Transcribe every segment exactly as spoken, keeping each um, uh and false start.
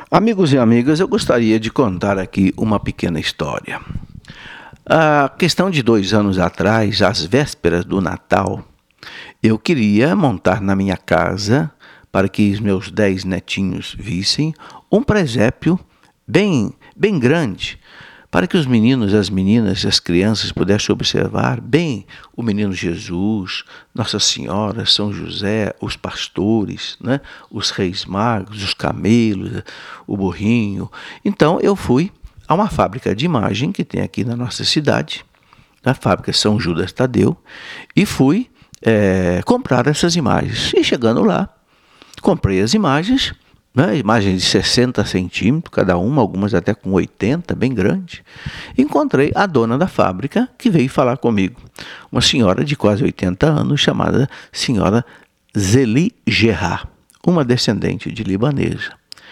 Amigos e amigas, eu gostaria de contar aqui uma pequena história. A questão de dois anos atrás, às vésperas do Natal, eu queria montar na minha casa, para que os meus dez netinhos vissem, um presépio bem, bem grande, para que os meninos, as meninas e as crianças pudessem observar bem o menino Jesus, Nossa Senhora, São José, os pastores, né? Os reis magos, os camelos, o burrinho. Então eu fui a uma fábrica de imagem que tem aqui na nossa cidade, a fábrica São Judas Tadeu, e fui é, comprar essas imagens. E chegando lá, comprei as imagens, né, imagens de sessenta centímetros cada uma, algumas até com oitenta, bem grande. Encontrei a dona da fábrica que veio falar comigo, uma senhora de quase oitenta anos, chamada senhora Zeli Gerard, uma descendente de libanesa.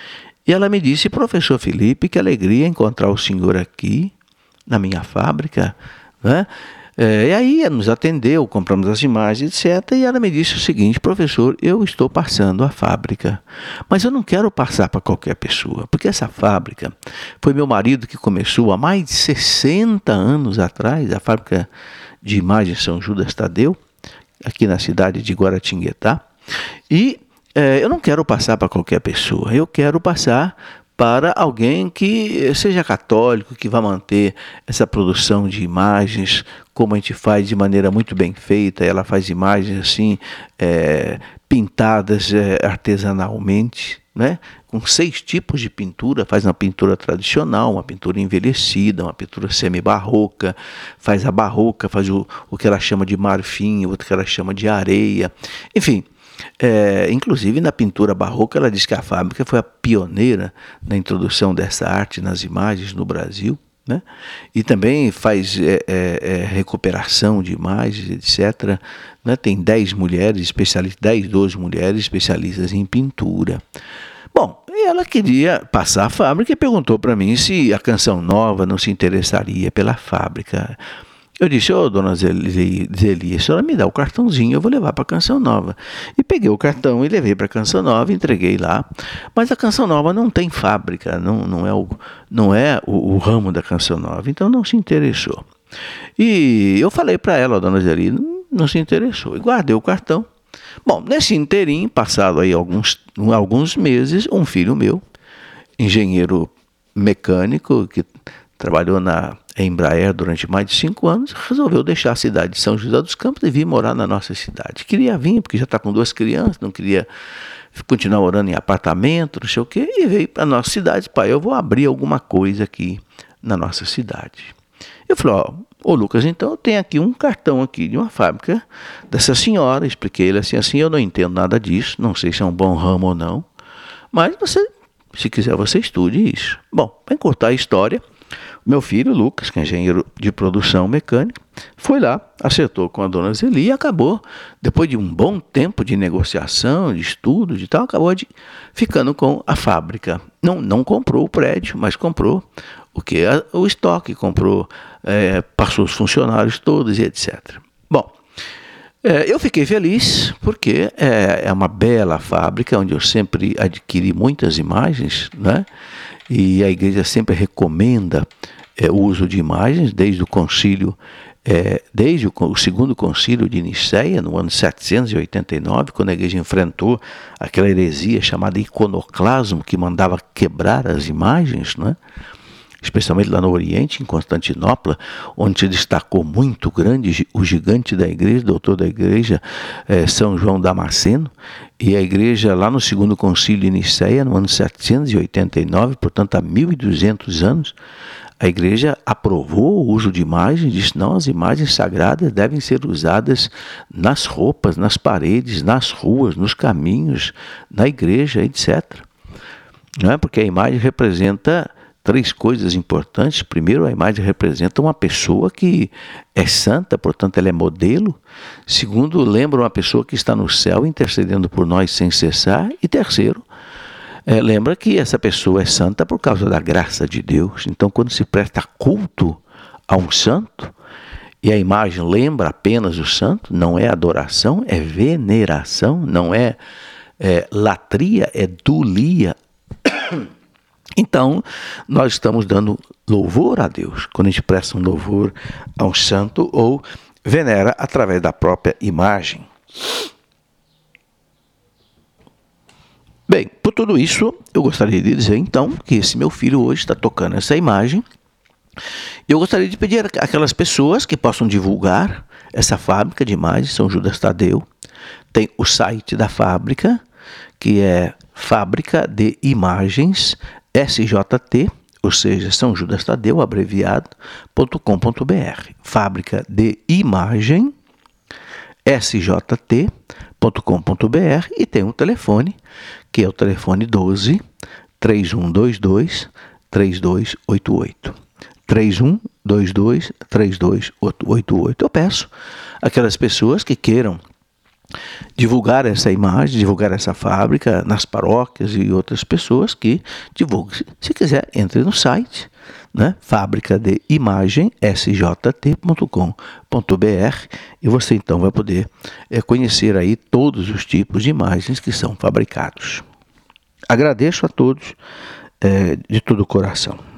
E ela me disse: professor Felipe, que alegria encontrar o senhor aqui na minha fábrica, né? É, e aí ela nos atendeu, compramos as imagens, etcétera. E ela me disse o seguinte: professor, eu estou passando a fábrica, mas eu não quero passar para qualquer pessoa, porque essa fábrica foi meu marido que começou há mais de sessenta anos atrás, a fábrica de imagens São Judas Tadeu, aqui na cidade de Guaratinguetá. E é, eu não quero passar para qualquer pessoa, eu quero passar para alguém que seja católico, que vá manter essa produção de imagens, como a gente faz de maneira muito bem feita. Ela faz imagens assim, é, pintadas é, artesanalmente, né? Com seis tipos de pintura. Faz uma pintura tradicional, uma pintura envelhecida, uma pintura semi-barroca, faz a barroca, faz o, o que ela chama de marfim, o que ela chama de areia, enfim. É, inclusive na pintura barroca, ela diz que a fábrica foi a pioneira na introdução dessa arte nas imagens no Brasil, né? E também faz é, é, recuperação de imagens, etcétera, né? Tem dez mulheres, especialistas, dez, doze mulheres especialistas em pintura. Bom, ela queria passar a fábrica e perguntou para mim se a Canção Nova não se interessaria pela fábrica. Eu disse: ô, oh, dona Zeli, Zeli, a senhora me dá o cartãozinho, eu vou levar para a Canção Nova. E peguei o cartão e levei para a Canção Nova, entreguei lá. Mas a Canção Nova não tem fábrica, não, não é, o, não é o, o ramo da Canção Nova, então não se interessou. E eu falei para ela: ó, dona Zeli, não, não se interessou. E guardei o cartão. Bom, nesse inteirinho, passado aí alguns, alguns meses, um filho meu, engenheiro mecânico, que trabalhou na Embraer durante mais de cinco anos, resolveu deixar a cidade de São José dos Campos e vir morar na nossa cidade. Queria vir, porque já está com duas crianças, não queria continuar morando em apartamento, não sei o quê, e veio para a nossa cidade. Pai, eu vou abrir alguma coisa aqui na nossa cidade. Eu falei: ó, ô Lucas, então eu tenho aqui um cartão aqui de uma fábrica dessa senhora. Expliquei ele assim, assim, eu não entendo nada disso, não sei se é um bom ramo ou não, mas você, se quiser, você estude isso. Bom, para encurtar a história, meu filho, Lucas, que é engenheiro de produção mecânica, foi lá, acertou com a dona Zeli e acabou, depois de um bom tempo de negociação, de estudo, de tal, acabou de, ficando com a fábrica. Não, não comprou o prédio, mas comprou o que? O estoque, comprou, é, passou os funcionários todos e etcétera. Bom, é, eu fiquei feliz porque é, é uma bela fábrica onde eu sempre adquiri muitas imagens, né? E a igreja sempre recomenda é, o uso de imagens, desde o concílio, é, desde o, o segundo concílio de Nicéia, no ano setecentos e oitenta e nove, quando a igreja enfrentou aquela heresia chamada iconoclasmo, que mandava quebrar as imagens, né? Especialmente lá no Oriente, em Constantinopla, onde se destacou muito grande o gigante da igreja, doutor da igreja, é, São João Damasceno, e a igreja lá no segundo concílio de Nicéia, no ano setecentos e oitenta e nove, portanto há mil e duzentos anos, a igreja aprovou o uso de imagens, disse: não, as imagens sagradas devem ser usadas nas roupas, nas paredes, nas ruas, nos caminhos, na igreja, etcétera. Não é? Porque a imagem representa três coisas importantes. Primeiro, a imagem representa uma pessoa que é santa, portanto ela é modelo. Segundo, lembra uma pessoa que está no céu intercedendo por nós sem cessar. E terceiro, é, lembra que essa pessoa é santa por causa da graça de Deus. Então, quando se presta culto a um santo, e a imagem lembra apenas o santo, não é adoração, é veneração, não é, é latria, é dulia. Então, nós estamos dando louvor a Deus, quando a gente presta um louvor a um santo ou venera através da própria imagem. Bem, por tudo isso, eu gostaria de dizer então que esse meu filho hoje está tocando essa imagem. Eu gostaria de pedir àquelas pessoas que possam divulgar essa fábrica de imagens, São Judas Tadeu. Tem o site da fábrica, que é Fábrica de Imagens S J T, ou seja, São Judas Tadeu, abreviado, .com.br. Fábrica de Imagem S J T ponto com ponto b r e tem um telefone, que é o telefone doze, três um dois dois, três dois oito oito. três um dois dois, três dois oito oito. Eu peço aquelas pessoas que queiram divulgar essa imagem, divulgar essa fábrica nas paróquias e outras pessoas que divulguem. Se quiser, entre no site, né? Fábrica de Imagem S J T ponto com ponto b r e você então vai poder é, conhecer aí todos os tipos de imagens que são fabricados. Agradeço a todos é, de todo o coração.